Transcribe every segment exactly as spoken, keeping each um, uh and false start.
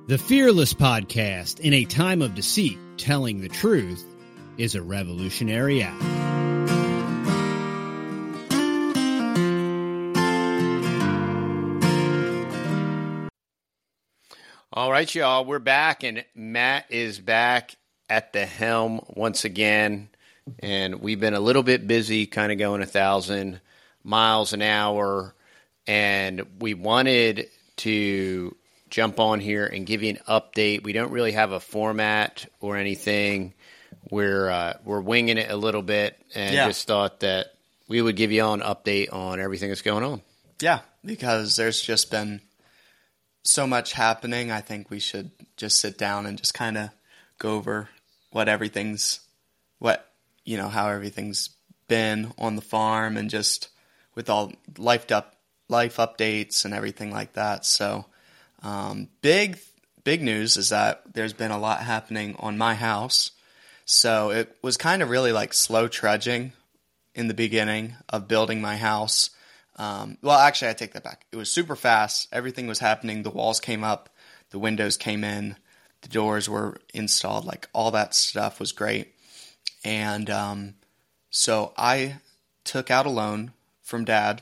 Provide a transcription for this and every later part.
The Fearless Podcast, in a time of deceit, telling the truth, is a revolutionary act. All right, y'all, we're back, and Matt is back at the helm once again, and we've been a little bit busy, kind of going a thousand miles an hour, and we wanted to jump on here and give you an update. We don't really have a format or anything. We're uh, we're winging it a little bit, and yeah. just thought that we would give you all an update on everything that's going on. Yeah, because there's just been so much happening. I think we should just sit down and just kind of go over what everything's, what, you know, how everything's been on the farm, and just with all life up, life updates and everything like that. So, um, big, big news is that there's been a lot happening on my house. So it was kind of really like slow trudging in the beginning of building my house. Um, well, actually, I take that back. It was super fast. Everything was happening. The walls came up. The windows came in. The doors were installed. Like, all that stuff was great. And um, so I took out a loan from Dad,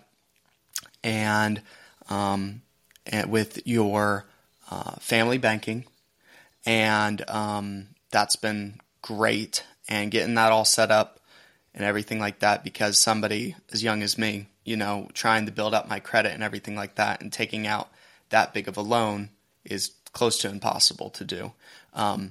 and, um, and with your uh, family banking. And um, that's been great. And getting that all set up and everything like that, because somebody as young as me, you know, trying to build up my credit and everything like that, and taking out that big of a loan is close to impossible to do. Um,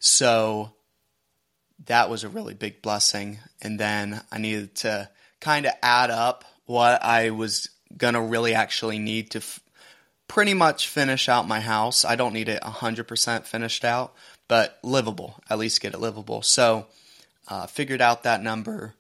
so that was a really big blessing. And then I needed to kind of add up what I was going to really actually need to f- pretty much finish out my house. I don't need it one hundred percent finished out, but livable, at least get it livable. So uh, figured out that number,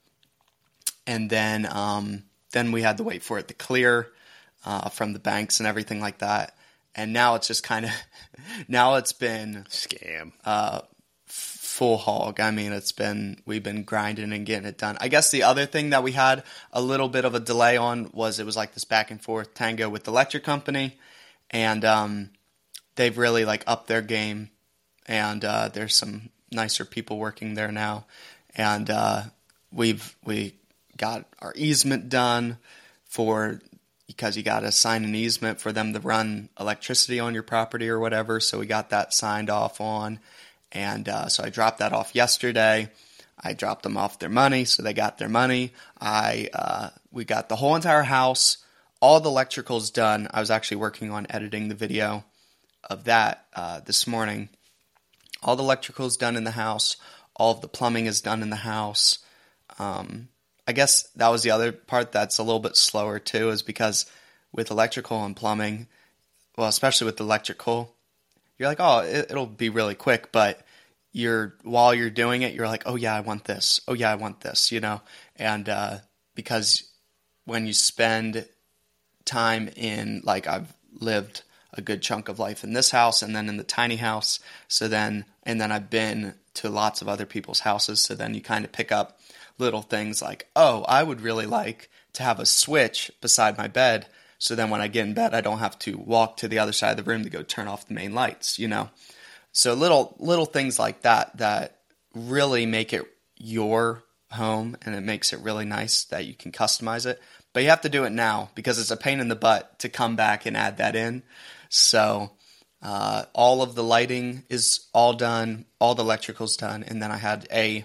and then um, then we had to wait for it to clear uh, from the banks and everything like that. And now it's just kind of, now it's been Scam. Uh, full hog. I mean, it's been, we've been grinding and getting it done. I guess the other thing that we had a little bit of a delay on was it was like this back and forth tango with the electric company. And um, they've really like upped their game. And uh, there's some nicer people working there now. And uh, we've, we got our easement done for, because you got to sign an easement for them to run electricity on your property or whatever. So we got that signed off on. And uh, so I dropped that off yesterday. I dropped them off their money, so they got their money. I uh, we got the whole entire house, all the electricals done. I was actually working on editing the video of that uh, this morning. All the electricals done in the house. All of the plumbing is done in the house. Um, I guess that was the other part that's a little bit slower too, is because with electrical and plumbing, well, especially with electrical, you're like, oh, it, it'll be really quick, but you're, while you're doing it, you're like, oh yeah, I want this. Oh yeah, I want this, you know? And, uh, because when you spend time in, like, I've lived a good chunk of life in this house and then in the tiny house. So then, and then I've been to lots of other people's houses. So then you kind of pick up little things like, oh, I would really like to have a switch beside my bed, so then when I get in bed, I don't have to walk to the other side of the room to go turn off the main lights, you know? So little little things like that that really make it your home, and it makes it really nice that you can customize it. But you have to do it now, because it's a pain in the butt to come back and add that in. So uh, all of the lighting is all done, all the electrical's done, and then I had a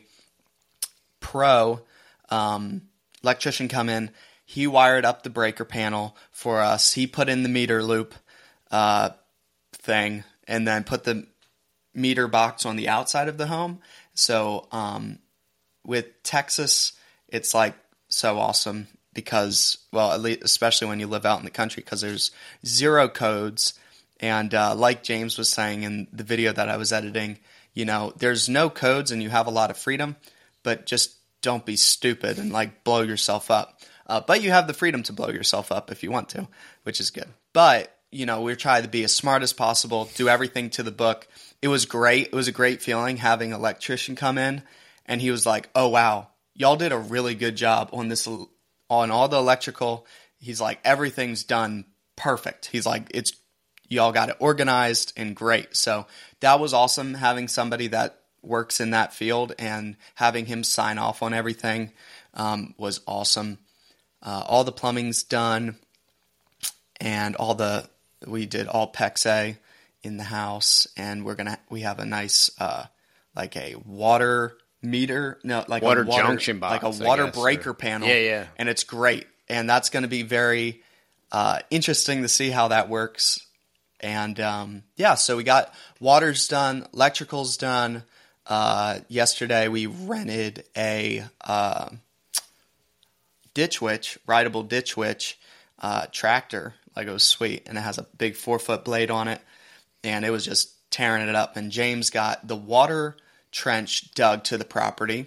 pro um, electrician come in. He wired up the breaker panel for us. He put in the meter loop uh, thing, and then put the meter box on the outside of the home. So um, with Texas, it's like so awesome because, well, at least, especially when you live out in the country, because there's zero codes. And uh, like James was saying in the video that I was editing, you know, there's no codes and you have a lot of freedom, but just don't be stupid and like blow yourself up. Uh, but you have the freedom to blow yourself up if you want to, which is good. But, you know, we're trying to be as smart as possible, do everything to the book. It was great. It was a great feeling having an electrician come in, and he was like, oh, wow, y'all did a really good job on this, on all the electrical. He's like, everything's done perfect. He's like, it's, y'all got it organized and great. So that was awesome having somebody that works in that field and having him sign off on everything um, was awesome. Uh, all the plumbing's done, and all the we did all PEX-A in the house, and we're gonna we have a nice uh, like a water meter, no, like water, a water junction box, like a water guess, breaker or, panel. Yeah, yeah, and it's great, and that's going to be very uh, interesting to see how that works. And um, yeah, so we got water's done, electrical's done. Uh, yesterday we rented a uh, Ditch Witch, rideable Ditch Witch uh, tractor. Like, it was sweet, and it has a big four foot blade on it, and it was just tearing it up. And James got the water trench dug to the property,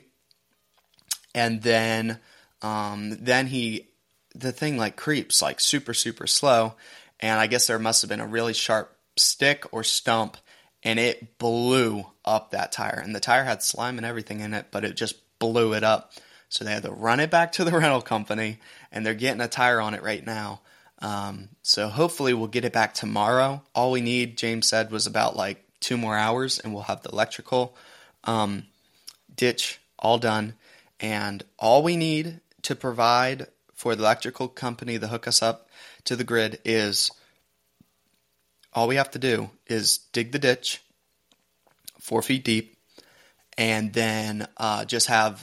and then um, then he the thing like creeps like super super slow, and I guess there must have been a really sharp stick or stump, and it blew up that tire. And the tire had slime and everything in it, but it just blew it up. So they had to run it back to the rental company, and they're getting a tire on it right now. Um, so hopefully we'll get it back tomorrow. All we need, James said, was about like two more hours, and we'll have the electrical um, ditch all done. And all we need to provide for the electrical company to hook us up to the grid is, all we have to do is dig the ditch four feet deep, and then uh, just have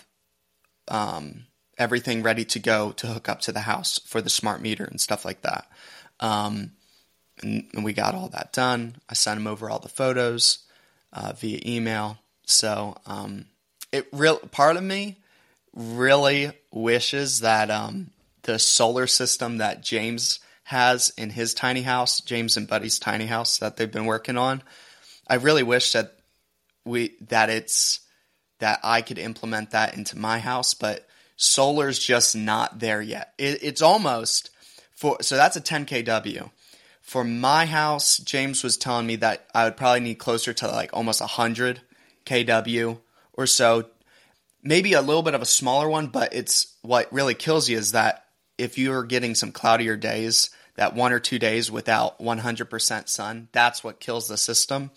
um, everything ready to go to hook up to the house for the smart meter and stuff like that. Um, and, and we got all that done. I sent him over all the photos uh, via email. So um, it real part of me really wishes that um, the solar system that James has in his tiny house, James and Buddy's tiny house that they've been working on, I really wish that we that it's that I could implement that into my house, but solar's just not there yet. It, it's almost for so that's a ten K W. For my house, James was telling me that I would probably need closer to like almost one hundred K W or so. Maybe a little bit of a smaller one, but it's what really kills you is that if you're getting some cloudier days, that one or two days without one hundred percent sun, that's what kills the system.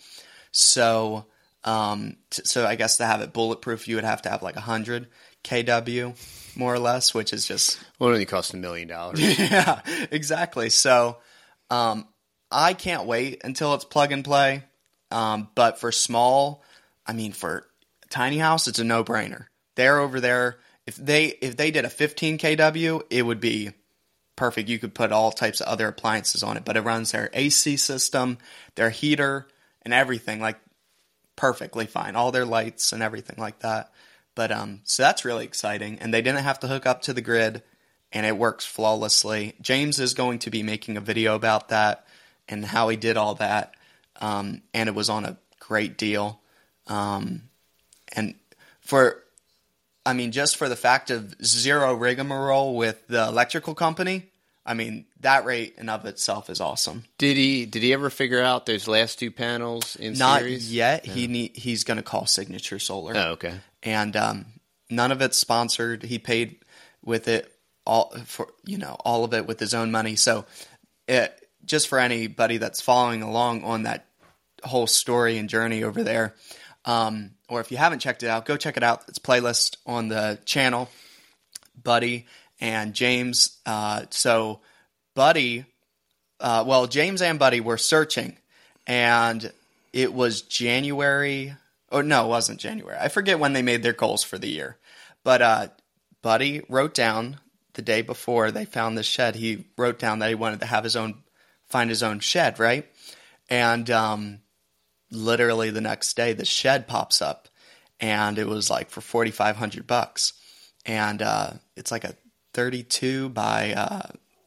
So, um, t- so I guess to have it bulletproof, you would have to have like one hundred K W, more or less, which is just... Well, it only costs a million dollars. Yeah, exactly. So, um, I can't wait until it's plug and play. Um, but for small, I mean, for tiny house, it's a no-brainer. They're over there. If they if they did a fifteen K W, it would be perfect. You could put all types of other appliances on it, but it runs their A C system, their heater, and everything like perfectly fine. All their lights and everything like that. But um, so that's really exciting, and they didn't have to hook up to the grid, and it works flawlessly. James is going to be making a video about that and how he did all that, um, and it was on a great deal. Um, and for I mean, just for the fact of zero rigmarole with the electrical company, I mean, that rate in of itself is awesome. Did he Did he ever figure out those last two panels in Not series? yet. No. He need, He's going to call Signature Solar. Oh, okay. And um, none of it's sponsored. He paid with it all for you know all of it with his own money. So, it, just for anybody that's following along on that whole story and journey over there. Um, or if you haven't checked it out, go check it out. It's playlist on the channel, Buddy and James. Uh, so Buddy, uh, well, James and Buddy were searching, and it was January. Oh, no, it wasn't January. I forget when they made their goals for the year. But uh, Buddy wrote down the day before they found this shed, he wrote down that he wanted to have his own, find his own shed, right? And um literally the next day, the shed pops up, and it was like for forty-five hundred bucks. And uh, it's like a thirty-two by uh,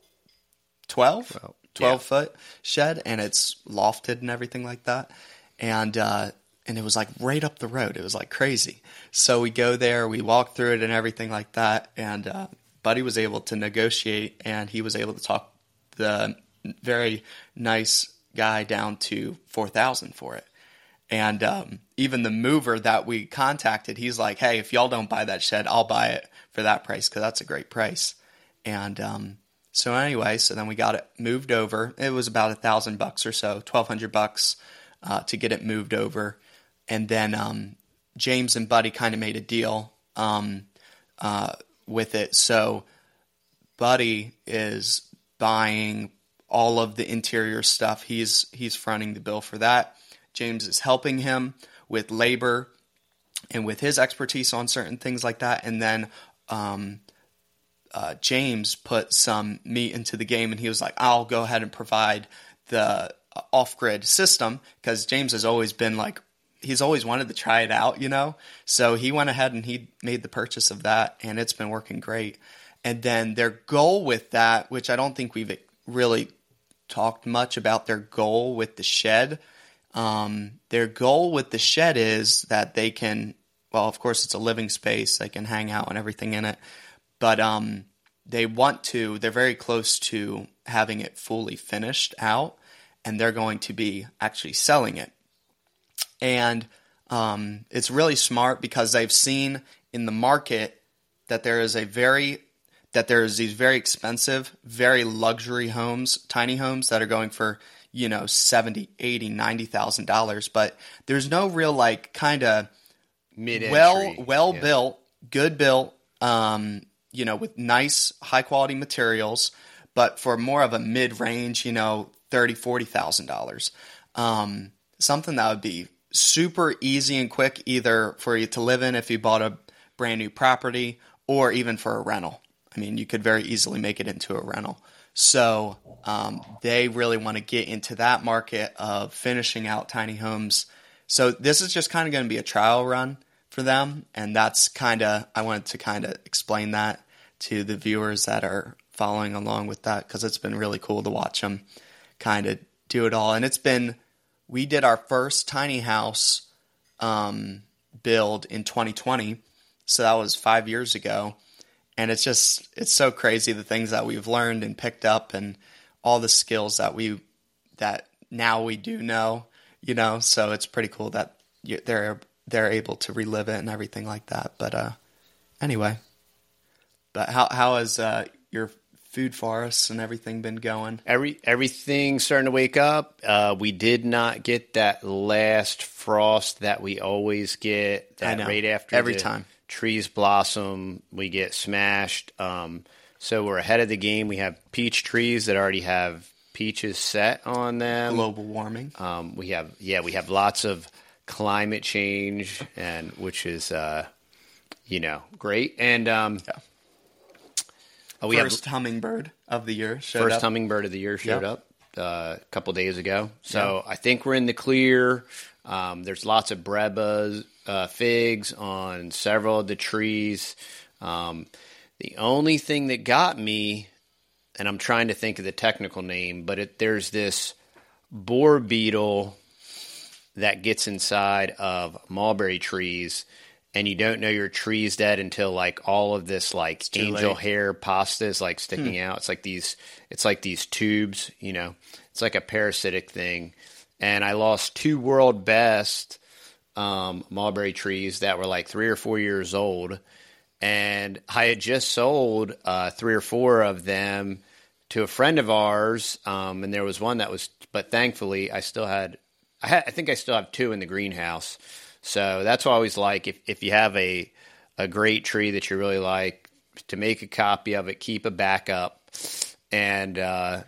twelve, Well, twelve yeah. foot shed, and it's lofted and everything like that. And uh, and it was like right up the road. It was like crazy. So we go there, we walk through it and everything like that. And uh, Buddy was able to negotiate, and he was able to talk the very nice guy down to four thousand for it. And um, even the mover that we contacted, he's like, hey, if y'all don't buy that shed, I'll buy it for that price, because that's a great price. And um, So anyway, so then we got it moved over. It was about a thousand bucks or so, twelve hundred bucks uh, to get it moved over. And then um, James and Buddy kind of made a deal um, uh, with it. So Buddy is buying all of the interior stuff. He's he's fronting the bill for that. James is helping him with labor and with his expertise on certain things like that. And then um, uh, James put some meat into the game, and he was like, I'll go ahead and provide the off-grid system, because James has always been like, he's always wanted to try it out, you know? So he went ahead and he made the purchase of that, and it's been working great. And then their goal with that, which I don't think we've really talked much about their goal with the shed. Um, their goal with the shed is that they can, well, of course it's a living space. They can hang out and everything in it. But um, they want to, they're very close to having it fully finished out, and they're going to be actually selling it. And um, it's really smart because they've seen in the market that there is a very that there's these very expensive, very luxury homes, tiny homes that are going for, you know, seventy, eighty, ninety thousand dollars, but there's no real like kind of mid well well yeah. built, good built, um, you know, with nice high quality materials, but for more of a mid range, you know, thirty, forty thousand dollars. Um, something that would be super easy and quick, either for you to live in if you bought a brand new property, or even for a rental. I mean, you could very easily make it into a rental. So um, they really want to get into that market of finishing out tiny homes. So this is just kind of going to be a trial run for them. And that's kind of, I wanted to kind of explain that to the viewers that are following along with that, because it's been really cool to watch them kind of do it all. And it's been, we did our first tiny house um, build in twenty twenty. So that was five years ago. And it's just, it's so crazy, the things that we've learned and picked up, and all the skills that we, that now we do know, you know, so it's pretty cool that you, they're, they're able to relive it and everything like that. But uh, anyway, but how, how has uh, your food forests and everything been going? Every, everything's starting to wake up. Uh, we did not get that last frost that we always get, that I know. right after every the time. trees blossom, we get smashed. Um, so we're ahead of the game. We have peach trees that already have peaches set on them. Global warming. Um, we have, yeah, we have lots of climate change, and which is, uh, you know, great. And um, yeah. oh, we first have hummingbird of the year showed first up. hummingbird of the year showed Yep. up uh, a couple days ago. So yeah. I think we're in the clear. Um, there's lots of brebas, uh, figs on several of the trees. Um, the only thing that got me, and I'm trying to think of the technical name, but it, there's this boar beetle that gets inside of mulberry trees, and you don't know your tree's dead until like all of this like angel late. hair pasta is like sticking hmm. out. It's like these, it's like these tubes, you know, it's like a parasitic thing. And I lost two world best um, mulberry trees that were like three or four years old. And I had just sold uh, three or four of them to a friend of ours. Um, and there was one that was, but thankfully I still had, I had, I think I still have two in the greenhouse. So that's why I always like, if, if you have a, a great tree that you really like, to make a copy of it, keep a backup. And uh,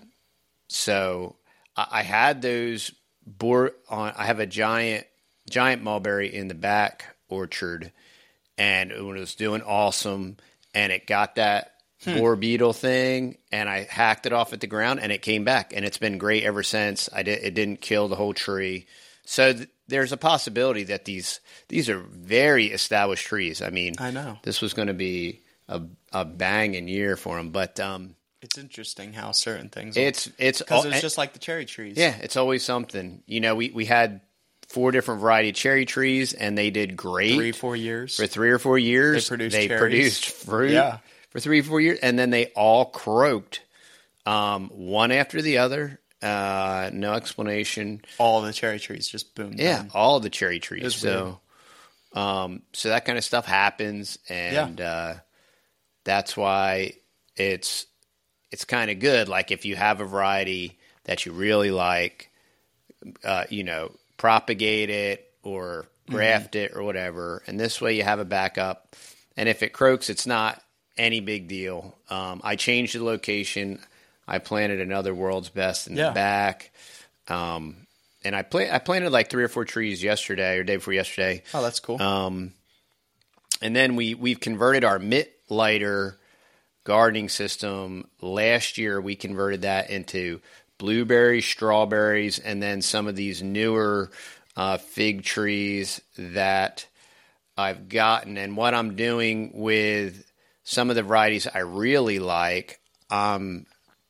so I, I had those boar on, I have a giant, giant mulberry in the back orchard, and it was doing awesome, and it got that hmm. boar beetle thing, and I hacked it off at the ground, and it came back, and it's been great ever since. I did, it didn't kill the whole tree. So th- there's a possibility that these, these are very established trees. I mean, I know this was going to be a, a banging year for them, but, um, it's interesting how certain things. It's it's because it's just like the cherry trees. Yeah, it's always something. You know, we, we had four different variety of cherry trees, and they did great. Three, four years. For three or four years, they produced they cherries. produced fruit. Yeah. For three or four years, and then they all croaked, um, one after the other. Uh, no explanation. All the cherry trees just boomed. Yeah, down. all the cherry trees. So, um, so that kind of stuff happens, and yeah. uh, that's why it's. it's kind of good. Like if you have a variety that you really like, uh, you know, propagate it or graft mm-hmm. it or whatever. And this way you have a backup. And if it croaks, it's not any big deal. Um, I changed the location. I planted another World's Best in yeah. the back. Um, and I, pla- I planted like three or four trees yesterday or day before yesterday. Oh, that's cool. Um, and then we, we've converted our mitt lighter gardening system. Last year, we converted that into blueberries, strawberries, and then some of these newer uh, fig trees that I've gotten. And what I'm doing with some of the varieties I really like, I'm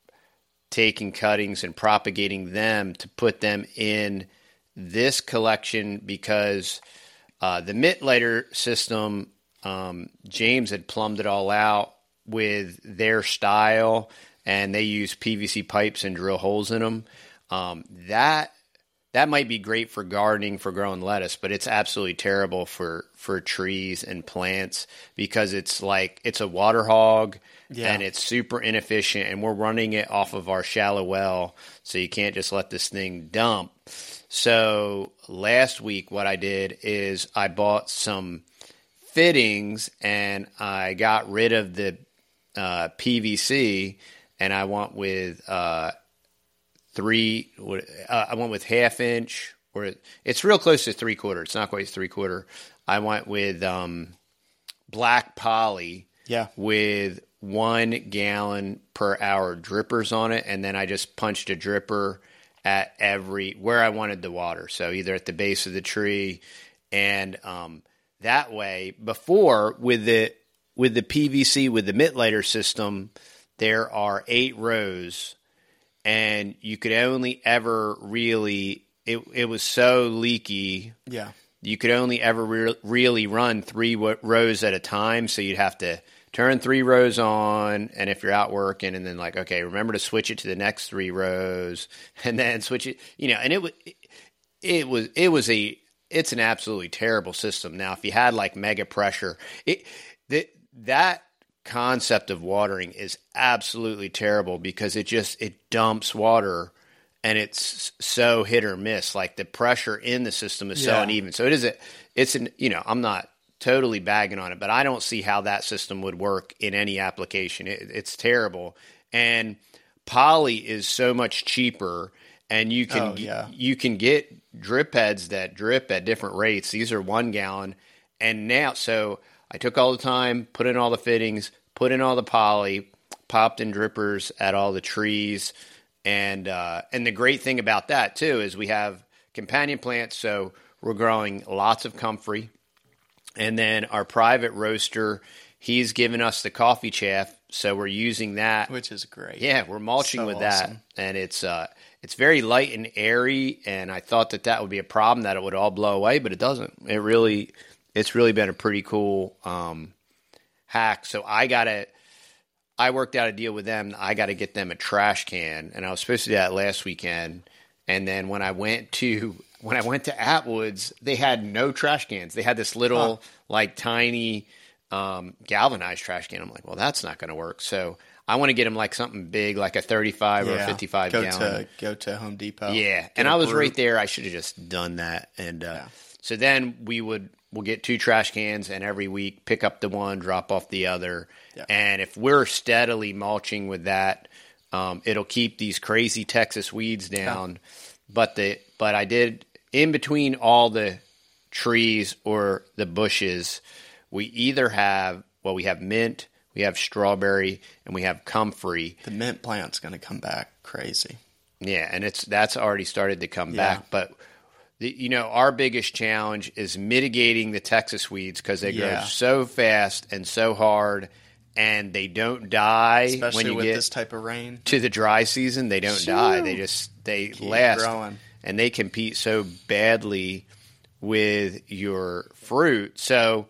taking cuttings and propagating them to put them in this collection because uh, the mitt lighter system, um, James had plumbed it all out with their style, and they use P V C pipes and drill holes in them. Um, that that might be great for gardening, for growing lettuce, but it's absolutely terrible for, for trees and plants because it's like it's a water hog yeah. and it's super inefficient, and we're running it off of our shallow well, so you can't just let this thing dump. So last week what I did is I bought some fittings and I got rid of the uh, P V C, and I went with uh, three. Uh, I went with half inch, or it's real close to three quarter. It's not quite three quarter. I went with um, black poly, yeah, with one gallon per hour drippers on it, and then I just punched a dripper at every where I wanted the water. So either at the base of the tree, and um, that way, before with the with the P V C with the mitt lighter system, there are eight rows, and you could only ever really it it was so leaky. Yeah, you could only ever re- really run three w- rows at a time. So you'd have to turn three rows on, and if you're out working, and then like, okay, remember to switch it to the next three rows, and then switch it, you know, and it was, it was, it was a, it's an absolutely terrible system. Now, if you had like mega pressure, it, that, that concept of watering is absolutely terrible because it just, it dumps water, and it's so hit or miss. Like the pressure in the system is yeah. so uneven. So it is a, it's an, you know, I'm not totally bagging on it, but I don't see how that system would work in any application. It, it's terrible. And poly is so much cheaper, and you can oh, yeah. you can get drip heads that drip at different rates. These are one gallon. And now, so I took all the time, put in all the fittings, put in all the poly, popped in drippers at all the trees. And, uh, and the great thing about that too, is we have companion plants. So we're growing lots of comfrey. And then our private roaster, he's given us the coffee chaff, so we're using that. Which is great. Yeah, we're mulching so with awesome. that. And it's uh, it's very light and airy, and I thought that that would be a problem, that it would all blow away, but it doesn't. It really, it's really been a pretty cool um, hack. So I got to, I worked out a deal with them. I got to get them a trash can, and I was supposed to do that last weekend. And then when I went to when I went to Atwood's, they had no trash cans. They had this little, huh. like tiny um, galvanized trash can. I'm like, well, that's not going to work. So I want to get them like something big, like a thirty-five yeah. or a fifty-five go gallon. To, go to Home Depot. Yeah, and I was brew. right there. I should have just done that. And uh, yeah. so then we would we'll get two trash cans, and every week pick up the one, drop off the other. Yeah. And if we're steadily mulching with that, um, it'll keep these crazy Texas weeds down. Yeah. But the but I did in between all the trees or the bushes, we either have well we have mint, we have strawberry, and we have comfrey. The mint plant's going to come back crazy. Yeah, and it's that's already started to come yeah. back. But the, you know, our biggest challenge is mitigating the Texas weeds because they yeah. grow so fast and so hard. And they don't die, especially when you with get this type of rain. To the dry season, they don't Shoo. die. They just they Keep last, growing. And they compete so badly with your fruit. So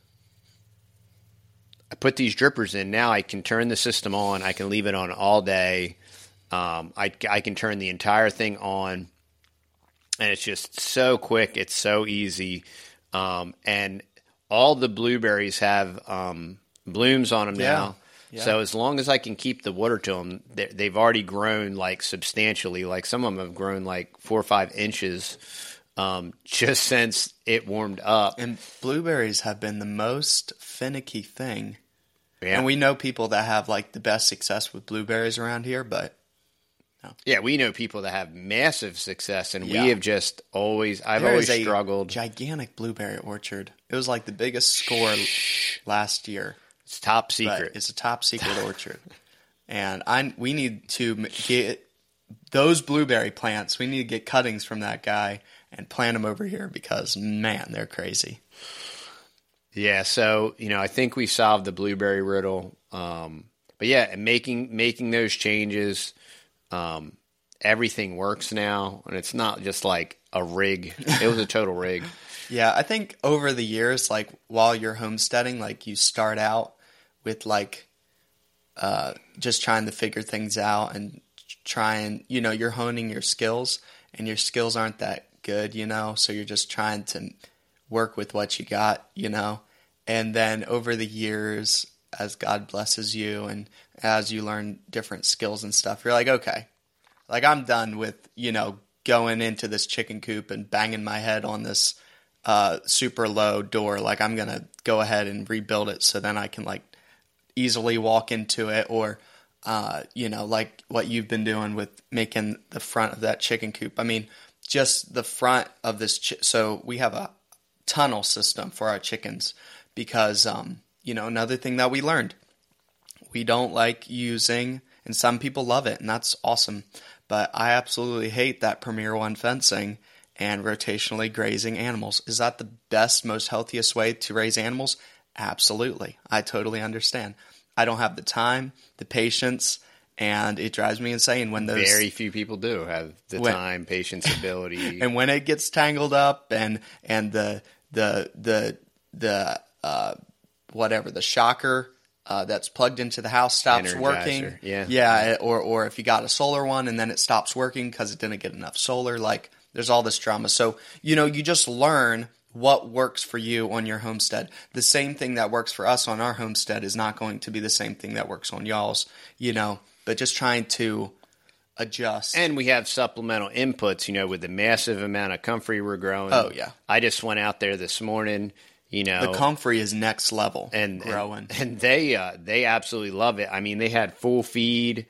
I put these drippers in. Now I can turn the system on. I can leave it on all day. Um, I I can turn the entire thing on, and it's just so quick. It's so easy, um, and all the blueberries have. Um, blooms on them yeah. now. Yeah. So as long as I can keep the water to them, they've already grown like substantially. Like some of them have grown like four or five inches um, just since it warmed up. And blueberries have been the most finicky thing. Yeah. And we know people that have like the best success with blueberries around here, but no. Yeah, we know people that have massive success, and Yeah. we have just always, I've There always is a struggled. gigantic blueberry orchard. It was like the biggest score last year. It's top But secret. it's a top secret orchard. And I we need to m- get those blueberry plants. We need to get cuttings from that guy and plant them over here because, man, they're crazy. Yeah, so, you know, I think we solved the blueberry riddle. Um, but yeah, and making making those changes, um, everything works now, and it's not just like a rig. It was a total rig. Yeah, I think over the years, like while you're homesteading, like you start out with like uh, just trying to figure things out and trying, you know, you're honing your skills, and your skills aren't that good, you know, so you're just trying to work with what you got, you know, and then over the years, as God blesses you and as you learn different skills and stuff, you're like, okay, like I'm done with, you know, going into this chicken coop and banging my head on this uh, super low door. Like I'm going to go ahead and rebuild it so then I can like easily walk into it, or, uh, you know, like what you've been doing with making the front of that chicken coop. I mean, just the front of this. Chi- so we have a tunnel system for our chickens because, um, you know, another thing that we learned, we don't like using, and some people love it, and that's awesome. But I absolutely hate that Premier One fencing and rotationally grazing animals. Is that the best, most healthiest way to raise animals? Absolutely. I totally understand. I don't have the time, the patience, and it drives me insane when those... Very few people do have the when, time, patience, ability. And when it gets tangled up and and the the the the uh, whatever, the shocker uh, that's plugged into the house stops Energizer, working. yeah. Yeah, or or if you got a solar one and then it stops working because it didn't get enough solar, like there's all this drama. So, you know, you just learn what works for you on your homestead. The same thing that works for us on our homestead is not going to be the same thing that works on y'all's, you know, but just trying to adjust. And we have supplemental inputs, you know, with the massive amount of comfrey we're growing. Oh, yeah. I just went out there this morning, you know. The comfrey is next level and growing. And, and they uh, they absolutely love it. I mean, they had full feed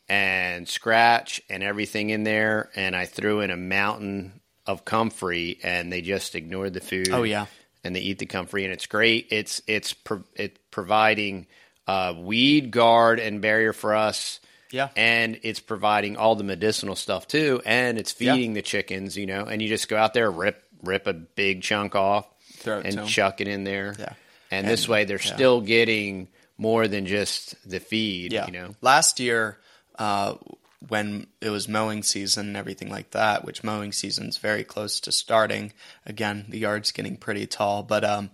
and scratch and everything in there, and I threw in a mountain of comfrey, and they just ignored the food. Oh, yeah. And they eat the comfrey, and it's great. It's it's pro- it's providing uh, weed guard and barrier for us. Yeah. And it's providing all the medicinal stuff too, and it's feeding Yeah. the chickens, you know. And you just go out there, rip rip a big chunk off, Throw it to and 'em. chuck it in there. Yeah. And, And- this way, they're yeah. still getting more than just the feed. Yeah. You know. Last year, uh, when it was mowing season and everything like that, which mowing season's very close to starting. Again, the yard's getting pretty tall, but um,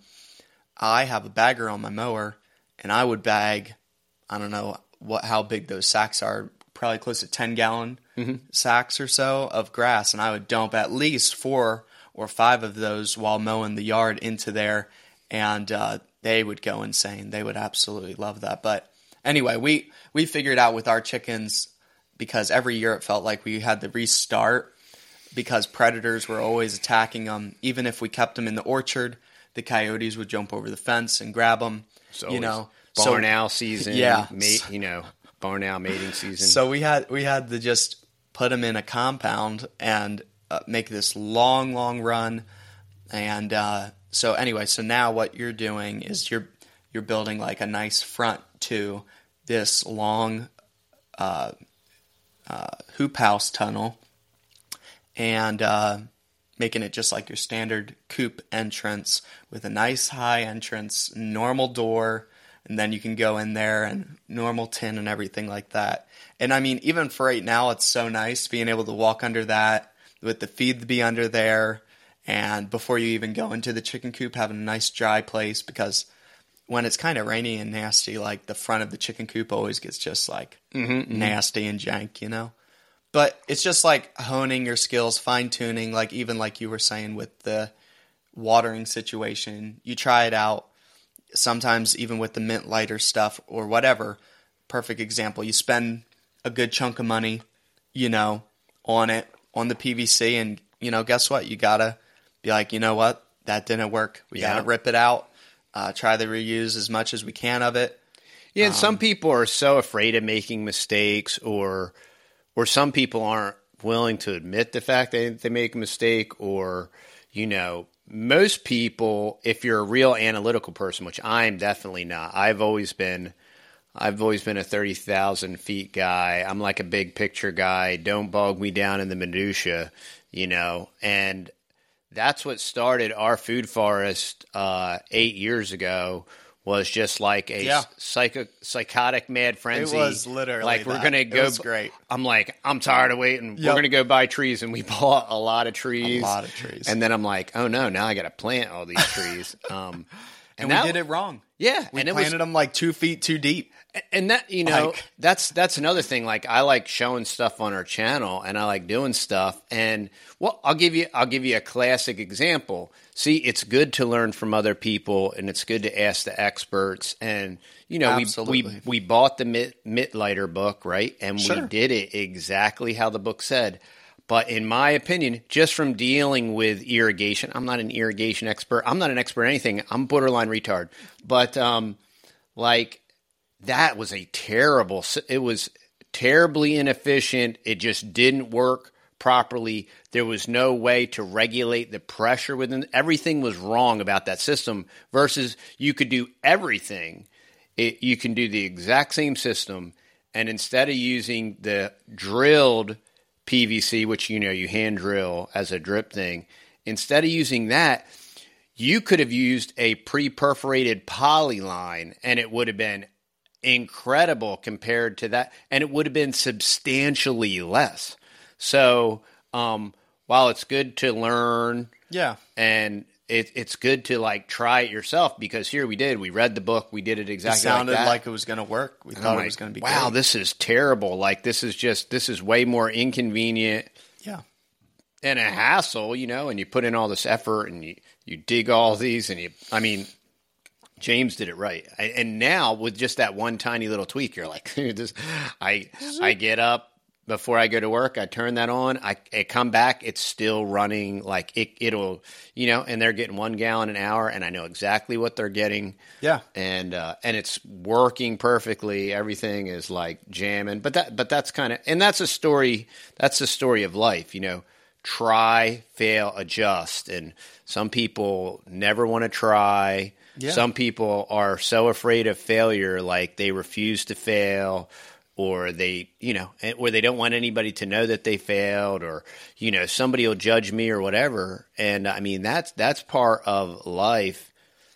I have a bagger on my mower, and I would bag, I don't know what how big those sacks are, probably close to ten gallon Mm-hmm. sacks or so of grass, and I would dump at least four or five of those while mowing the yard into there, and uh, they would go insane. They would absolutely love that. But anyway, we we figured out with our chickens, because every year it felt like we had to restart because predators were always attacking them. Even if we kept them in the orchard, the coyotes would jump over the fence and grab them. So you know, barn so, owl season. Yeah. Mate, you know, barn owl mating season. So we had we had to just put them in a compound and uh, make this long, long run. And uh, so anyway, so now what you're doing is you're you're building like a nice front to this long uh, uh, hoop house tunnel, and uh, making it just like your standard coop entrance with a nice high entrance, normal door, and then you can go in there and normal tin and everything like that. And I mean, even for right now, it's so nice being able to walk under that with the feed to be under there, and before you even go into the chicken coop, having a nice dry place, because when it's kind of rainy and nasty, like the front of the chicken coop always gets just like Mm-hmm, mm-hmm. nasty and jank, you know? But it's just like honing your skills, fine tuning, like even like you were saying with the watering situation, you try it out. Sometimes even with the mint lighter stuff or whatever, perfect example. You spend a good chunk of money, you know, on it, on the P V C, and, you know, guess what? You got to be like, you know what? That didn't work. We Yeah. got to rip it out, uh, try to reuse as much as we can of it. Yeah, and some people are so afraid of making mistakes, or or some people aren't willing to admit the fact that they make a mistake, or, you know, most people, if you're a real analytical person, which I'm definitely not, I've always been, I've always been a thirty thousand feet guy. I'm like a big picture guy. Don't bog me down in the minutia, you know, and that's what started our food forest uh, eight years ago. Was just like a Yeah. psycho, psychotic mad frenzy. It was literally like we're that. gonna It go. was great. I'm like, I'm tired of waiting. Yep. We're gonna go buy trees, and we bought a lot of trees. A lot of trees. And then I'm like, oh no, now I got to plant all these trees. Um, And, that- we did it wrong. Yeah, We and it planted was, them like two feet too deep. and that, you know, Like- that's that's another thing. Like, I like showing stuff on our channel, and I like doing stuff. And well, I'll give you I'll give you a classic example. See, it's good to learn from other people, and it's good to ask the experts. And you know, we Absolutely. we we bought the Mitt, Mittleiter book, right? And Sure. we did it exactly how the book said. But in my opinion, just from dealing with irrigation, I'm not an irrigation expert. I'm not an expert in anything. I'm borderline retard. But um, like. That was a terrible, it was terribly inefficient. It just didn't work properly. There was no way to regulate the pressure within. Everything was wrong about that system versus you could do everything. It, you can do the exact same system, and instead of using the drilled P V C, which, you know, you hand drill as a drip thing, instead of using that, you could have used a pre-perforated poly line, and it would have been incredible compared to that, and it would have been substantially less. So um, while it's good to learn, Yeah. and it, it's good to like try it yourself, because here we did, we read the book, we did it It exactly sounded like that. like it was going to work. We I'm thought like, it was going to be wow, great. this is terrible. Like, this is just, this is way more inconvenient Yeah. and a hassle, you know, and you put in all this effort, and you, you dig all these, and you, I mean, James did it right. I, and now with just that one tiny little tweak, you're like, this, I, I get up before I go to work, I turn that on, I, I come back, it's still running, like it, it'll, you know, and they're getting one gallon an hour, and I know exactly what they're getting. Yeah. And, uh, and it's working perfectly. Everything is like jamming, but that, but that's kind of, and that's a story, that's the story of life, you know, try, fail, adjust. And some people never want to try. Yeah. Some people are so afraid of failure, like they refuse to fail, or they, you know, or they don't want anybody to know that they failed, or, you know, somebody will judge me or whatever. And I mean, that's, that's part of life.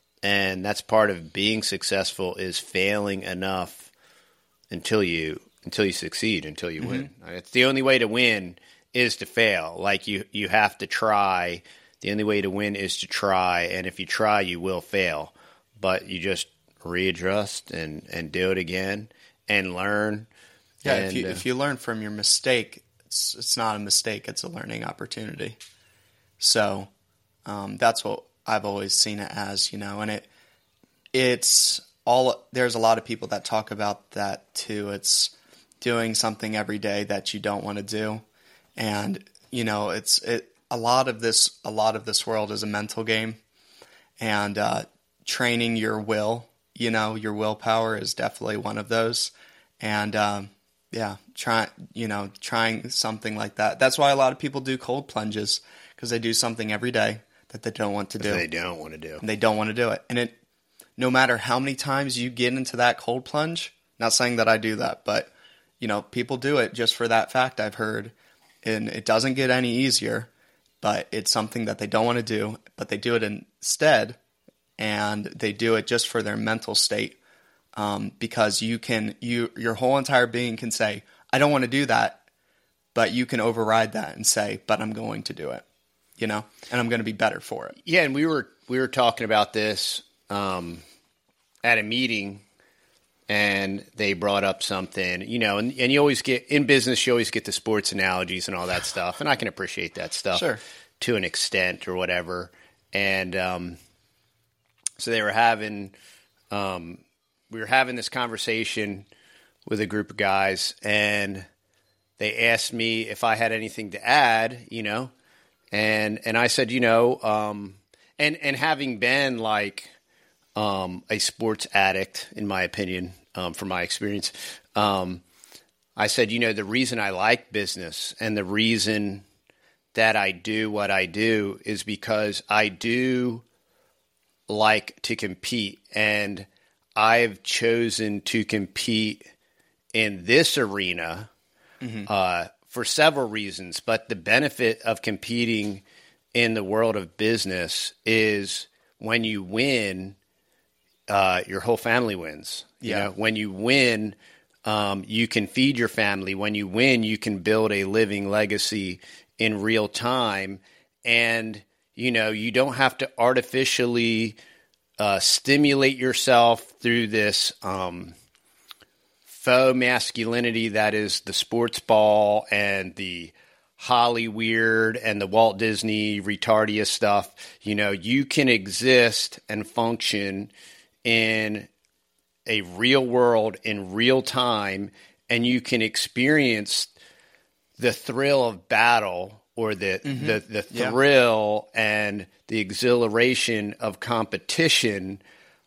And that's part of being successful, is failing enough until you, until you succeed, until you win. It's the only way to win is to fail. Like you, you have to try. The only way to win is to try, and if you try, you will fail. But you just readjust and, and do it again and learn. Yeah. And, if you uh, if you learn from your mistake, it's it's not a mistake. It's a learning opportunity. So um, that's what I've always seen it as, you know. And it it's all. There's a lot of people that talk about that too. It's doing something every day that you don't want to do, and you know, it's it. A lot of this, a lot of this world is a mental game, and uh, training your will, you know, your willpower is definitely one of those. And um, yeah, try, you know, trying something like that. That's why a lot of people do cold plunges, because they do something every day that they don't want to do. they don't want to do. And they don't want to do it. And it, no matter how many times you get into that cold plunge, not saying that I do that, but you know, people do it just for that fact, I've heard, and it doesn't get any easier. But it's something that they don't want to do, but they do it instead, and they do it just for their mental state, um, because you can, you your whole entire being can say, I don't want to do that, but you can override that and say, but I'm going to do it, you know, and I'm going to be better for it. Yeah, and we were we were talking about this um, at a meeting, and they brought up something, you know, and, and you always get, in business, you always get the sports analogies and all that stuff, and I can appreciate that stuff Sure. to an extent or whatever. And um, so they were having, um, we were having this conversation with a group of guys, and they asked me if I had anything to add, you know, and and I said, you know, um, and and having been like um, a sports addict, in my opinion, um, from my experience, um, I said, you know, the reason I like business and the reason that I do what I do is because I do like to compete, and I've chosen to compete in this arena mm-hmm. uh, for several reasons. But the benefit of competing in the world of business is when you win, uh, your whole family wins. You Yeah. know, when you win, um, you can feed your family. When you win, you can build a living legacy in real time. And, you know, you don't have to artificially uh, stimulate yourself through this um, faux masculinity that is the sports ball and the Hollyweird and the Walt Disney retardia stuff. You know, you can exist and function in a real world in real time, and you can experience the thrill of battle or the mm-hmm. the, the thrill yeah. and the exhilaration of competition.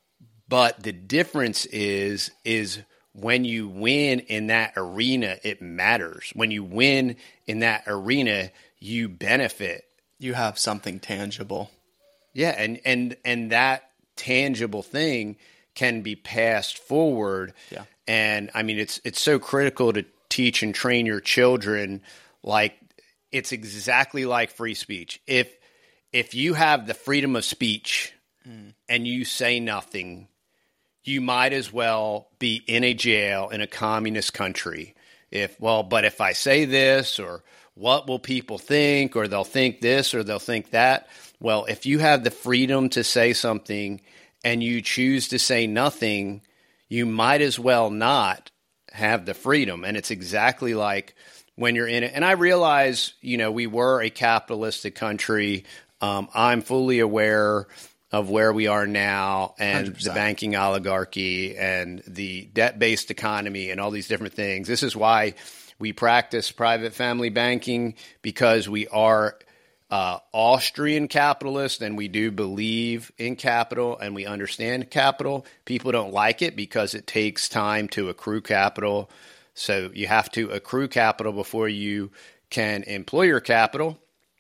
But the difference is is when you win in that arena, it matters. When you win in that arena, you benefit. You have something tangible. Yeah, and and and that tangible thing can be passed forward. Yeah. And I mean, it's it's so critical to teach and train your children. Like, it's exactly like free speech. If if you have the freedom of speech mm. and you say nothing, you might as well be in a jail in a communist country. If well, but if I say this, or what will people think, or they'll think this, or they'll think that. Well, if you have the freedom to say something and you choose to say nothing, you might as well not have the freedom. And it's exactly like when you're in it. And I realize, you know, we were a capitalistic country. Um, I'm fully aware of where we are now, and one hundred percent the banking oligarchy and the debt-based economy and all these different things. This is why we practice private family banking, because we are uh, Austrian capitalists, and we do believe in capital and we understand capital. People don't like it because it takes time to accrue capital. So you have to accrue capital before you can employ your capital.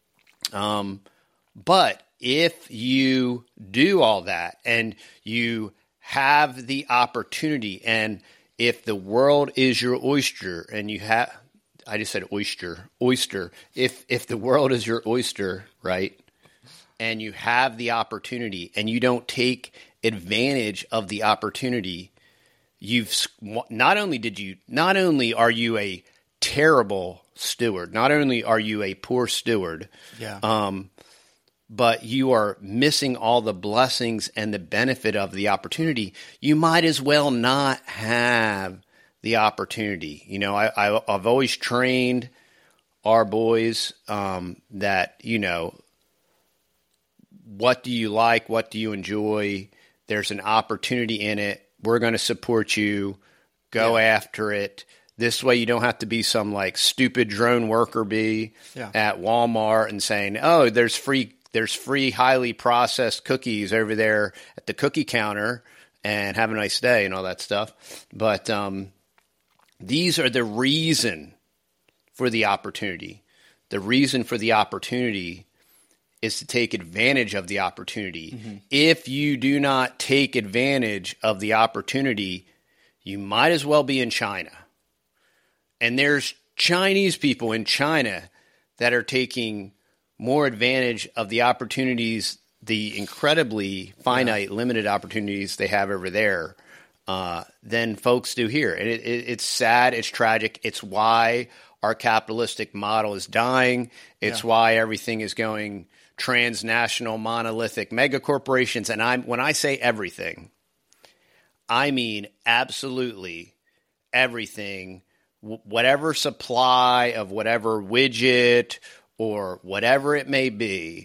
Um, but if you do all that and you have the opportunity, and if the world is your oyster and you have, I just said oyster, oyster. If, if the world is your oyster, right, and you have the opportunity and you don't take advantage of the opportunity, you've not only did you, not only are you a terrible steward, not only are you a poor steward, yeah. um, but you are missing all the blessings and the benefit of the opportunity. You might as well not have the opportunity. You know, I, I, I've always trained our boys um, that, you know, what do you like? What do you enjoy? There's an opportunity in it. We're going to support you. Go yeah. after it. This way you don't have to be some like stupid drone worker bee yeah. at Walmart and saying, oh, there's free There's free, highly processed cookies over there at the cookie counter, and have a nice day and all that stuff. But um, these are the reason for the opportunity. The reason for the opportunity is to take advantage of the opportunity. Mm-hmm. If you do not take advantage of the opportunity, you might as well be in China. And there's Chinese people in China that are taking more advantage of the opportunities, the incredibly finite, yeah. limited opportunities they have over there uh, than folks do here. And it, it, it's sad. It's tragic. It's why our capitalistic model is dying. It's yeah. why everything is going transnational, monolithic mega corporations. And I'm when I say everything, I mean absolutely everything. W- whatever supply of whatever widget or whatever it may be,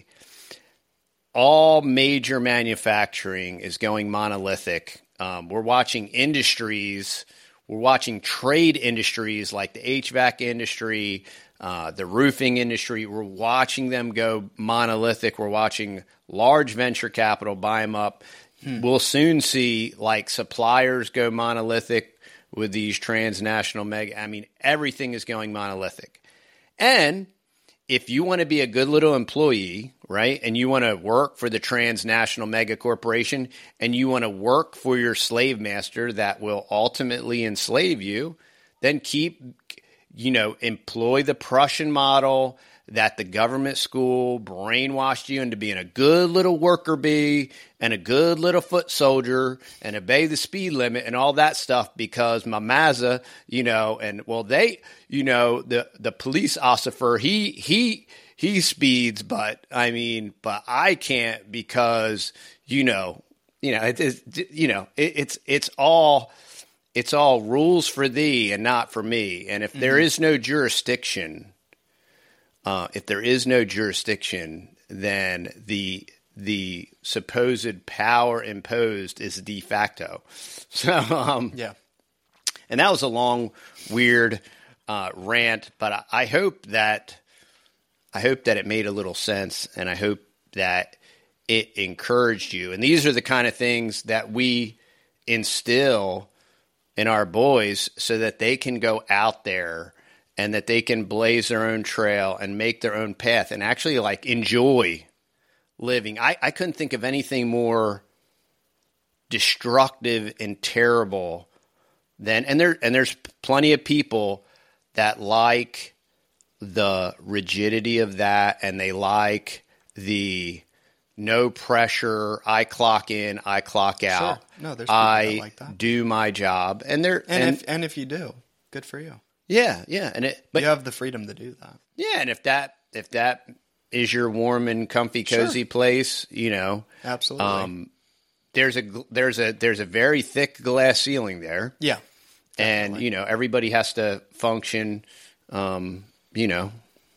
all major manufacturing is going monolithic. Um, we're watching industries we're watching trade industries like the H V A C industry, uh, the roofing industry. We're watching them go monolithic. We're watching large venture capital buy them up. Hmm. We'll soon see like suppliers go monolithic with these transnational mega. I mean, everything is going monolithic. And if you want to be a good little employee, right, and you want to work for the transnational mega corporation, and you want to work for your slave master that will ultimately enslave you, then keep, you know, employ the Prussian model that the government school brainwashed you into being a good little worker bee and a good little foot soldier and obey the speed limit and all that stuff because my Mazda, you know, and well, they, you know, the, the police officer, he, he, he speeds, but I mean, but I can't because, you know, you know, it is, you know, it, it's, it's all, it's all rules for thee and not for me. And if mm-hmm. there is no jurisdiction, Uh, if there is no jurisdiction, then the the supposed power imposed is de facto. So um, yeah, and that was a long, weird uh, rant, but I, I hope that I hope that it made a little sense, and I hope that it encouraged you. And these are the kind of things that we instill in our boys so that they can go out there and that they can blaze their own trail and make their own path and actually like enjoy living. I, I couldn't think of anything more destructive and terrible than, and there, and there's plenty of people that like the rigidity of that. And they like the no pressure. I clock in, I clock out. Sure. No, there's people I that like that. do my job. And there, and, and if, and if you do, good for you. Yeah, yeah, and it. But you have the freedom to do that. Yeah, and if that if that is your warm and comfy, cozy sure. place, you know, absolutely. Um, there's a there's a there's a very thick glass ceiling there. Yeah, definitely. And you know everybody has to function, um, you know,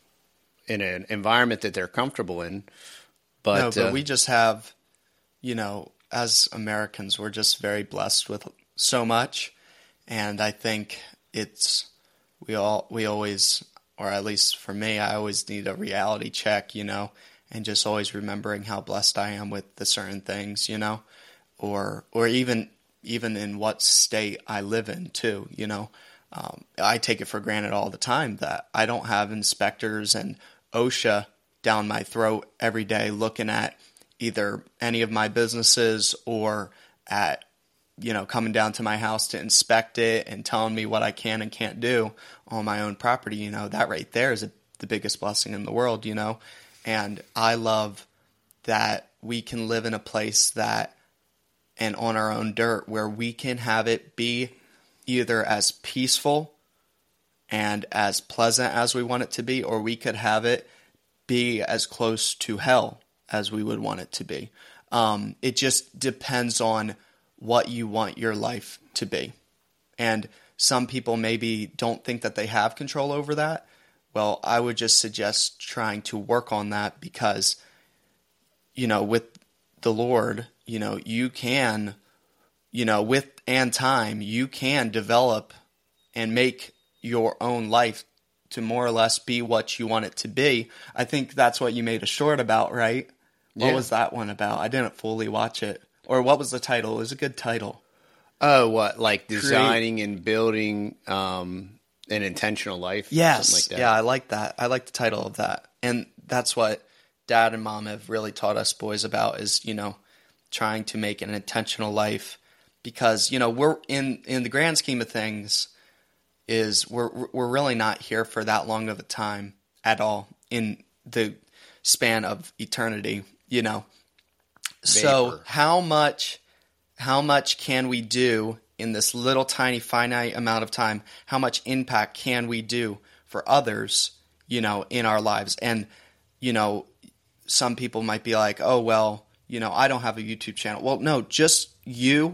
in an environment that they're comfortable in. But, no, but uh, we just have, you know, as Americans, we're just very blessed with so much, and I think it's. We all, we always, or at least for me, I always need a reality check, you know, and just always remembering how blessed I am with the certain things, you know, or, or even, even in what state I live in too, you know. Um, I take it for granted all the time that I don't have inspectors and OSHA down my throat every day looking at either any of my businesses or at, you know, coming down to my house to inspect it and telling me what I can and can't do on my own property. You know, that right there is a, the biggest blessing in the world, you know. And I love that we can live in a place that, and on our own dirt, where we can have it be either as peaceful and as pleasant as we want it to be, or we could have it be as close to hell as we would want it to be. Um, it just depends on what you want your life to be. And some people maybe don't think that they have control over that. Well, I would just suggest trying to work on that because, you know, with the Lord, you know, you can, you know, with and time, you can develop and make your own life to more or less be what you want it to be. I think that's what you made a short about, right? What yeah. was that one about? I didn't fully watch it. Or what was the title? It was a good title. Oh, what, like designing Create. and building um, an intentional life? Yes. Something like that. Yeah, I like that. I like the title of that. And that's what Dad and Mom have really taught us boys about is, you know, trying to make an intentional life. Because, you know, we're in, in the grand scheme of things is we're we're really not here for that long of a time at all in the span of eternity, you know. So Vapor. how much how much can we do in this little tiny finite amount of time? How much impact can we do for others, you know, in our lives? And, you know, some people might be like, oh, well, you know, I don't have a YouTube channel. Well, no, just you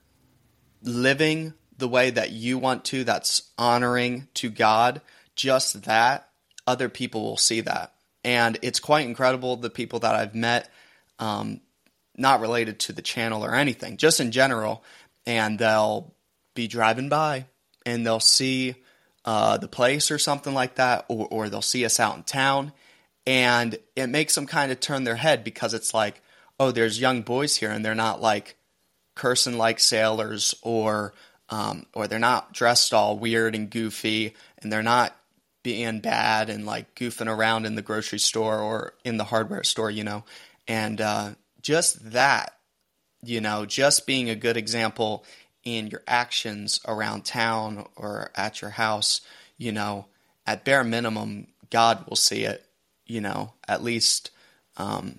living the way that you want to, that's honoring to God, just that, other people will see that. And it's quite incredible, the people that I've met, um, not related to the channel or anything, just in general, and they'll be driving by and they'll see uh, the place or something like that, or, or they'll see us out in town, and it makes them kind of turn their head because it's like, oh, there's young boys here, and they're not like cursing like sailors, or um, or they're not dressed all weird and goofy, and they're not being bad and like goofing around in the grocery store or in the hardware store, you know, and uh, just that, you know, just being a good example in your actions around town or at your house, you know, at bare minimum, God will see it, you know, at least, um,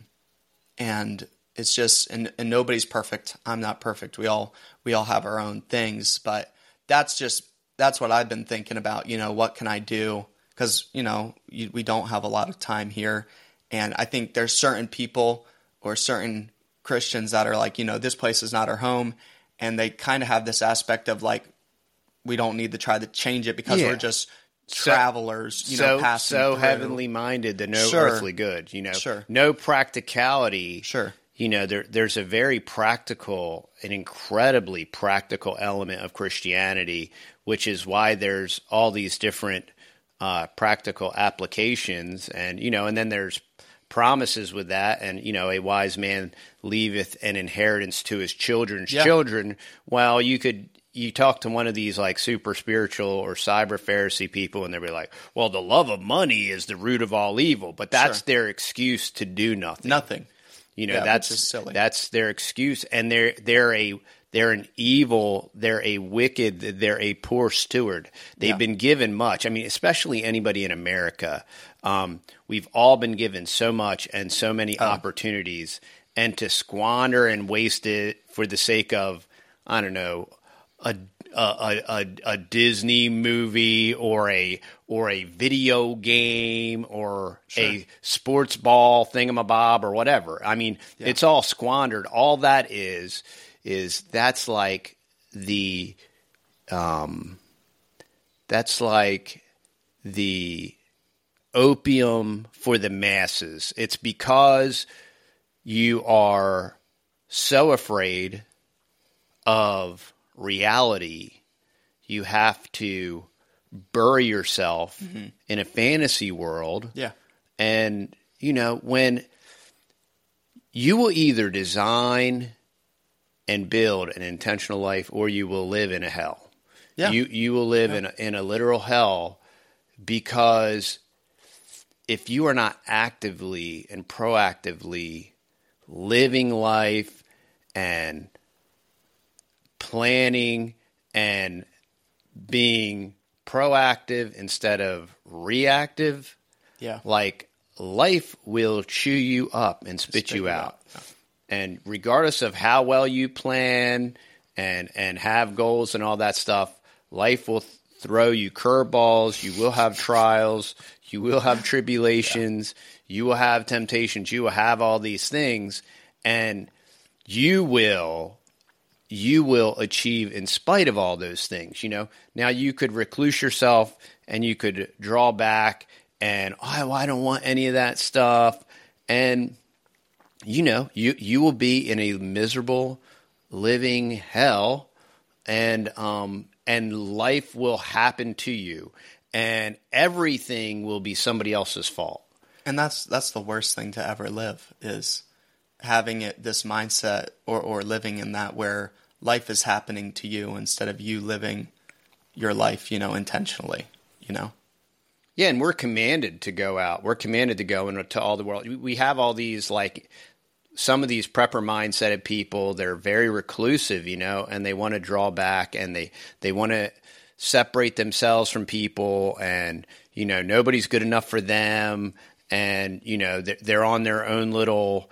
and it's just, and, and nobody's perfect. I'm not perfect. We all, we all have our own things, but that's just, that's what I've been thinking about, you know, what can I do? Because, you know, you, we don't have a lot of time here. And I think there's certain people or certain Christians that are like, you know, this place is not our home. And they kind of have this aspect of like, we don't need to try to change it because Yeah. we're just So- travelers, you so know, passing so through. heavenly minded that no Sure. earthly good, you know, Sure. no practicality. Sure. You know, there there's a very practical, an incredibly practical element of Christianity, which is why there's all these different uh, practical applications, and you know, and then there's promises with that, and you know, a wise man leaveth an inheritance to his children's Yeah. children. Well, you could. You talk to one of these like super spiritual or cyber Pharisee people, and they'll be like, "Well, the love of money is the root of all evil," but that's Sure. their excuse to do nothing. Nothing. You know, Yeah, that's which is silly. that's their excuse, and they're they're a they're an evil, they're a wicked, they're a poor steward. They've Yeah. been given much. I mean, especially anybody in America, um, we've all been given so much and so many Oh. opportunities, and to squander and waste it for the sake of, I don't know, a a, a, a Disney movie or a or a video game or a sports ball thingamabob or whatever. I mean, it's all squandered. All that is is that's like the um that's like the opium for the masses. It's because you are so afraid of reality, you have to bury yourself Mm-hmm. in a fantasy world. Yeah. And, you know, when you will either design and build an intentional life or you will live in a hell. Yeah. You you will live in, a, in a literal hell, because if you are not actively and proactively living life and planning and being proactive instead of reactive, Yeah. like life will chew you up and spit, Spit you you out. out. Yeah. And regardless of how well you plan and and have goals and all that stuff, life will th- throw you curveballs. You will have trials. You will have tribulations. You will have temptations. You will have all these things, and you will you will achieve in spite of all those things. You know, now you could recluse yourself and you could draw back and, oh, I don't want any of that stuff. And, you know, you, you will be in a miserable living hell, and, um, and life will happen to you, and everything will be somebody else's fault. And that's that's the worst thing to ever live, is having it this mindset or, or living in that where life is happening to you instead of you living your life, you know, intentionally, you know? Yeah, and we're commanded to go out. We're commanded to go into all the world. We have all these, like, some of these prepper mindset people, they're very reclusive, you know, and they want to draw back, and they, they want to separate themselves from people, and, you know, nobody's good enough for them, and, you know, they're, they're on their own little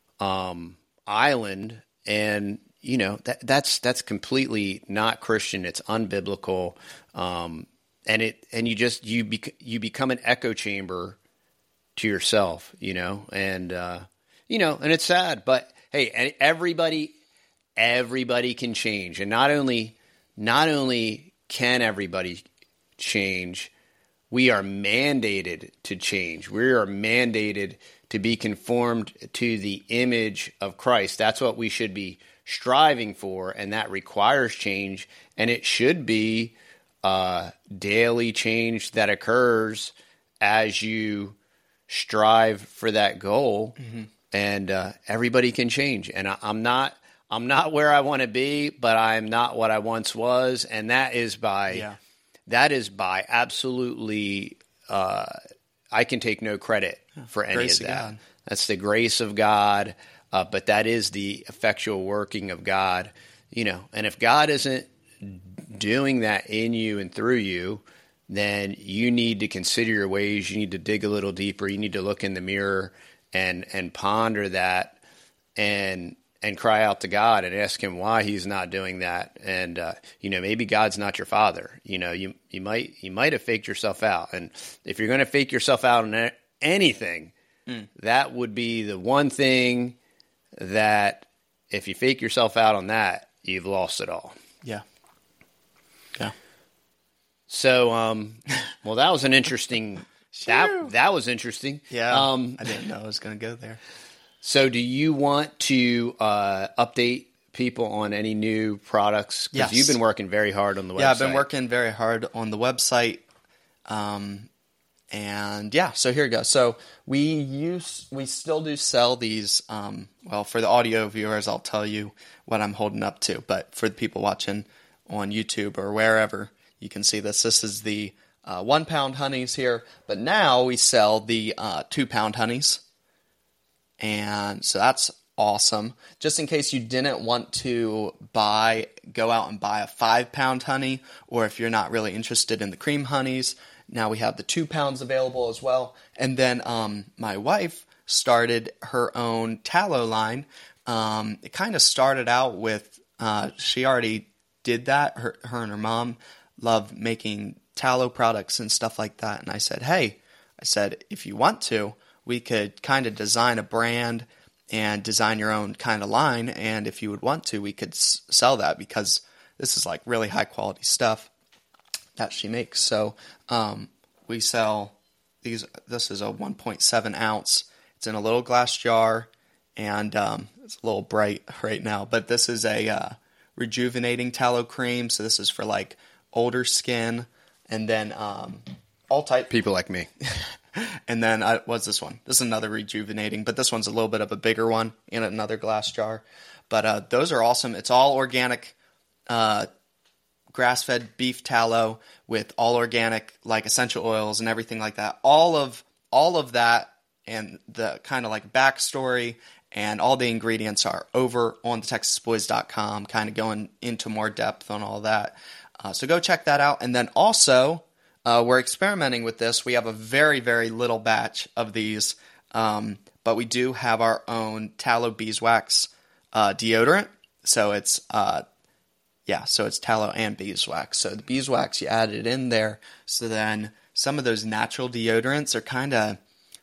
um, island, and, you know, that, that's that's completely not Christian. It's unbiblical. Um And it and you just you bec- you become an echo chamber to yourself, you know, and uh, you know, and it's sad, but hey, everybody everybody can change, and not only not only can everybody change, we are mandated to change. We are mandated to be conformed to the image of Christ. That's what we should be striving for, and that requires change, and it should be uh, daily change that occurs as you strive for that goal. Mm-hmm. And uh, everybody can change. And I, I'm not I'm not where I want to be, but I'm not what I once was. And that is by Yeah. that is by absolutely uh, I can take no credit for any Grace of of that. God. That's the grace of God. Uh, but that is the effectual working of God. You know, and if God isn't doing that in you and through you, then you need to consider your ways. You need to dig a little deeper. You need to look in the mirror and and ponder that and and cry out to God and ask him why he's not doing that. And uh, you know, maybe God's not your father. You know, you you might you might have faked yourself out. And if you're going to fake yourself out on anything, mm. that would be the one thing that if you fake yourself out on that, you've lost it all. Yeah. Yeah. So, um, well, that was an interesting. that that was interesting. Yeah. Um, I didn't know I was going to go there. So, do you want to uh, update people on any new products? Because Yes. you've been working very hard on the website. Yeah, I've been working very hard on the website. Um, and yeah, so here we go. So we use, we still do sell these. Um, well, for the audio viewers, I'll tell you what I'm holding up to. But for the people watching on YouTube or wherever, you can see this. This is the uh, one pound honeys here. But now we sell the uh, two pound honeys. And so that's awesome. Just in case you didn't want to buy, go out and buy a five pound honey, or if you're not really interested in the cream honeys, now we have the two pounds available as well. And then um, my wife started her own tallow line. Um, it kind of started out with, uh, she already did that. Her, her and her mom love making tallow products and stuff like that. And I said, hey, I said, if you want to, we could kind of design a brand and design your own kind of line. And if you would want to, we could s- sell that because this is like really high quality stuff that she makes. So um, we sell these. This is a one point seven ounce. It's in a little glass jar, and um, it's a little bright right now. But this is a uh, rejuvenating tallow cream. So this is for like older skin, and then um, all type people like me. And then, uh, what's this one? This is another rejuvenating, but this one's a little bit of a bigger one in another glass jar. But uh, those are awesome. It's all organic, uh, grass-fed beef tallow with all organic, like essential oils and everything like that. All of all of that and the kind of like backstory and all the ingredients are over on the texas boys dot com, kind of going into more depth on all that. Uh, so go check that out. And then also, Uh, we're experimenting with this. We have a very, very little batch of these, um, but we do have our own tallow beeswax uh, deodorant. So it's, uh, yeah, so it's tallow and beeswax. So the beeswax, you add it in there. So then some of those natural deodorants are kind of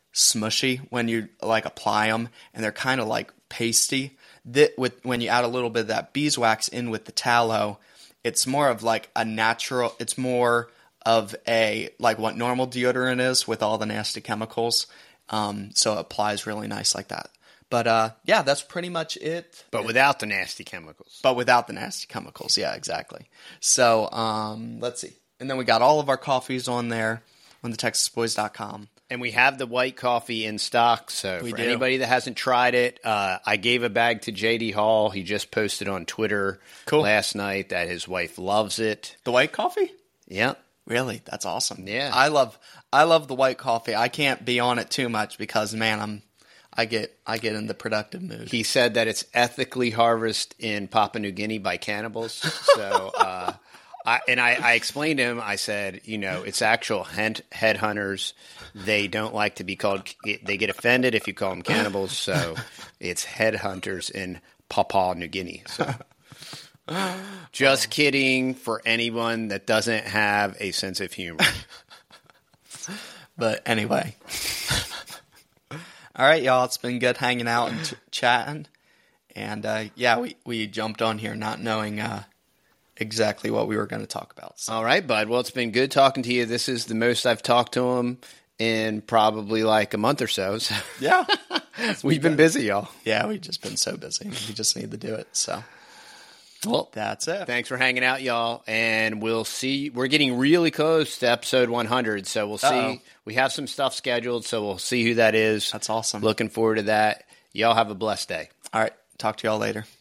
smushy when you like apply them, and they're kind of like pasty. That with when you add a little bit of that beeswax in with the tallow, it's more of like a natural. It's more of a, like what normal deodorant is with all the nasty chemicals. Um, so it applies really nice like that. But uh, yeah, that's pretty much it. But without the nasty chemicals. But without the nasty chemicals. Yeah, exactly. So um, let's see. And then we got all of our coffees on there on the texas boys dot com. And we have the white coffee in stock. So We for do. anybody that hasn't tried it, uh, I gave a bag to J D Hall. He just posted on Twitter Cool. last night that his wife loves it. The white coffee? Yeah. Really? That's awesome. Yeah. I love I love the white coffee. I can't be on it too much because man, I'm I get I get in the productive mood. He said that it's ethically harvested in Papua New Guinea by cannibals. So, uh, I, and I, I explained to him, I said, you know, it's actual head, headhunters. They don't like to be called, they get offended if you call them cannibals. So it's headhunters in Papua New Guinea. So. Just kidding for anyone that doesn't have a sense of humor. But anyway. All right, y'all. It's been good hanging out and ch- chatting. And uh, yeah, we, we jumped on here not knowing uh, exactly what we were going to talk about. So. All right, bud. Well, it's been good talking to you. This is the most I've talked to him in probably like a month or so. so. Yeah. We've been busy, y'all. Yeah, we've just been so busy. We just need to do it. So. Well, that's it. Thanks for hanging out, y'all. And we'll see. We're getting really close to episode one hundred. So we'll see. Uh-oh. We have some stuff scheduled. So we'll see who that is. That's awesome. Looking forward to that. Y'all have a blessed day. All right. Talk to y'all later.